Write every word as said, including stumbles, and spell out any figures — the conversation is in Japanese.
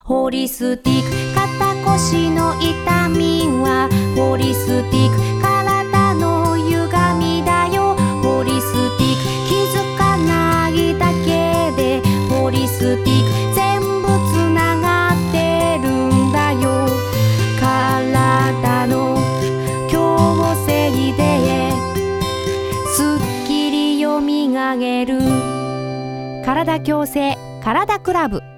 ホリスティック肩腰の痛みはホリスティック体の歪みだよ。ホリスティック気づかないだけでホリスティック全部つながってるんだよ。体の矯正ですっきりよみがえる。体矯正体クラブ。